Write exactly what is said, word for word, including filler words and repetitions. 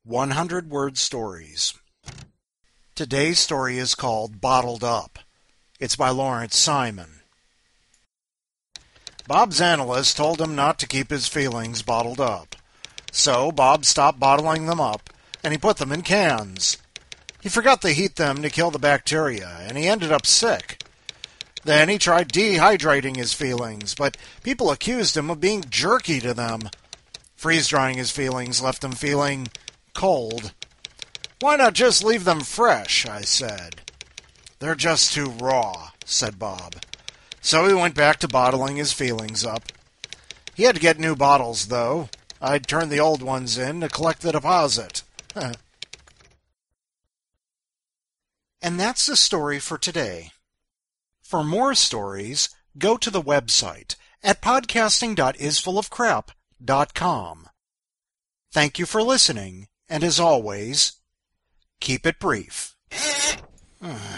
hundred word stories. Today's story is called Bottled Up. It's by Lawrence Simon. Bob's analyst told him not to keep his feelings bottled up. So Bob stopped bottling them up, and he put them in cans. He forgot to heat them to kill the bacteria, and he ended up sick. Then he tried dehydrating his feelings, but people accused him of being jerky to them. Freeze-drying his feelings left him feeling cold. "Why not just leave them fresh?" I said. "They're just too raw," said Bob. So he went back to bottling his feelings up. He had to get new bottles, though. I'd turned the old ones in to collect the deposit. And that's the story for today. For more stories, go to the website at podcasting dot is full of crap dot com. Thank you for listening, and as always, keep it brief.